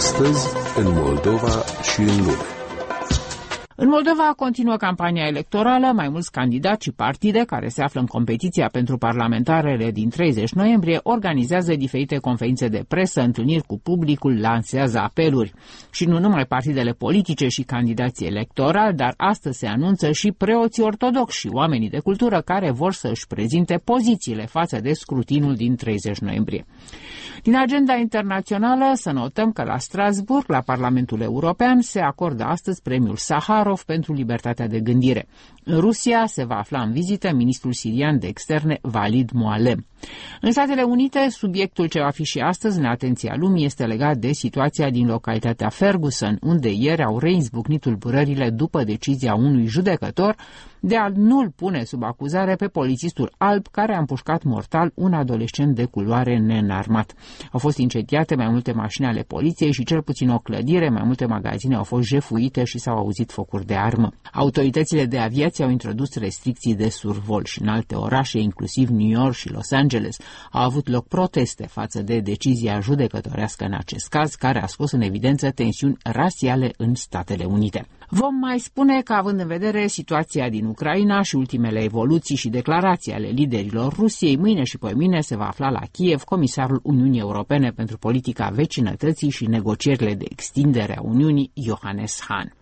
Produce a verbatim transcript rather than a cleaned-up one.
Astăzi, în Moldova și în lume. În Moldova continuă campania electorală, mai mulți candidați și partide care se află în competiția pentru parlamentarele din treizeci noiembrie organizează diferite conferințe de presă, întâlniri cu publicul, lansează apeluri. Și nu numai partidele politice și candidații electorali, dar astăzi se anunță și preoții ortodoxi și oamenii de cultură care vor să își prezinte pozițiile față de scrutinul din treizeci noiembrie. Din agenda internațională să notăm că la Strasbourg, la Parlamentul European, se acordă astăzi premiul Saharov pentru libertatea de gândire. În Rusia se va afla în vizită ministrul sirian de externe Walid Mualem. În Statele Unite, subiectul ce va fi și astăzi în atenția lumii este legat de situația din localitatea Ferguson, unde ieri au reizbucnit tulburările după decizia unui judecător de a nu-l pune sub acuzare pe polițistul alb care a împușcat mortal un adolescent de culoare neînarmat. Au fost incendiate mai multe mașini ale poliției și cel puțin o clădire, mai multe magazine au fost jefuite și s-au auzit focuri de armă. Autoritățile de aviație au introdus restricții de survol și în alte orașe, inclusiv New York și Los Angeles, au avut loc proteste față de decizia judecătorească în acest caz, care a scos în evidență tensiuni rasiale în Statele Unite. Vom mai spune că, având în vedere situația din Ucraina și ultimele evoluții și declarații ale liderilor Rusiei, mâine și poimâine se va afla la Kiev comisarul Uniunii Europene pentru politica vecinătății și negocierile de extindere a Uniunii, Johannes Hahn.